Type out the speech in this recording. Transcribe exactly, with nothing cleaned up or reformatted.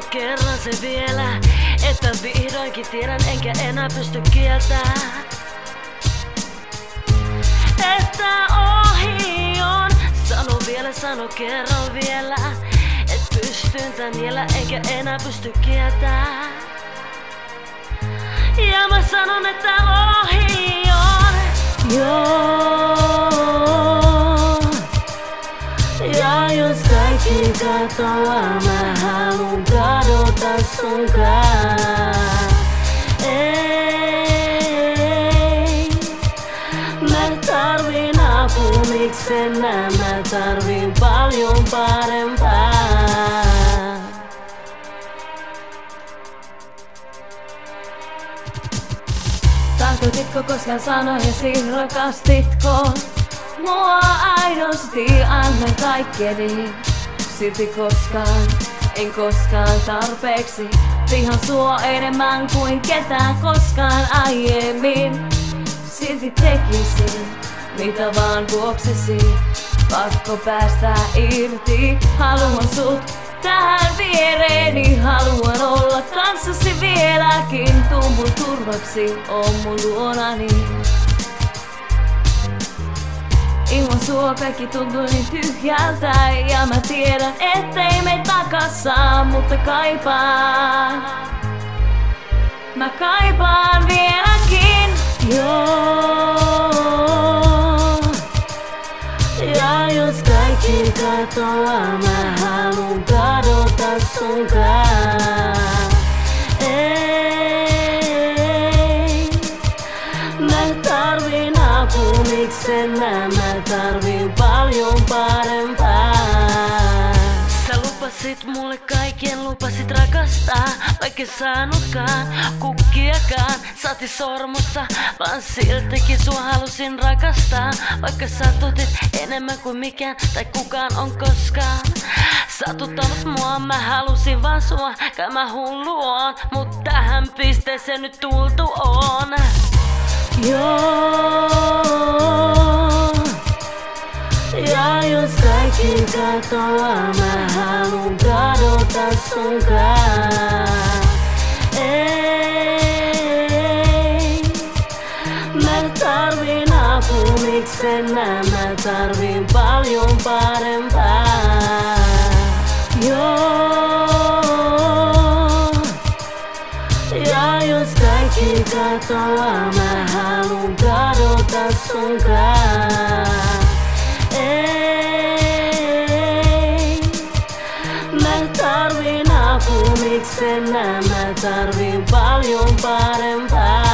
kerran se vielä, että vihdoinkin tiedän enkä enää pysty kieltämään. Että ohi on, sano vielä, sano kerran vielä, et pystyn tän niellä enkä enää pysty kieltämään. Ja mä sanon, että ohi on. Joo. Ja jos kaikki katoaa, mä haluun kadota sunkaan. Ei, mä tarvin apua, miksen mä tarvin paljon parempaa. Tarkoititko koskaan sanojesi, rakastitko mua aidosti, annan kaikkeni. Silti koskaan, en koskaan tarpeeksi vihan sua enemmän kuin ketään koskaan aiemmin. Silti tekisin mitä vaan vuoksesi, pakko päästä irti. Haluan sut tähän viereeni, haluan olla kanssasi vieläkin. Tuu mun turvaksi, oon mun luonani. Ilman sua kaikki tuntuu niin tyhjältä, ja mä tiedän ettei me takas saa, mutta kaipaan. Mä kaipaan vieläkin. Joo. Ja jos kaikki katoaa, mä haluun kadota sunkaan. Ei, mä tarvin apua, miksen mä tarvin paljon parempaa. Sä lupasit mulle kaiken, lupasit rakastaa, vaikka saanutkaan kukkiakaan. Saati sormusta, vaan siltikin sua halusin rakastaa. Vaikka satutit enemmän kuin mikään tai kukaan on koskaan satuttanut mua, mä halusin vaan sua, kai mä hullu on, mut tähän pisteeseen nyt tultu on. Joo. Ja jos kaikki katoaa, mä haluun kadota sunkaan. Ei, mä tarvin apua, miksen mä tarvin paljon parempaa. Joo. Ja jos kaikki katoaa, mä haluun kadota sunkaan. Ei, mä tarvin apua, miksen mä tarvin paljon parempaa.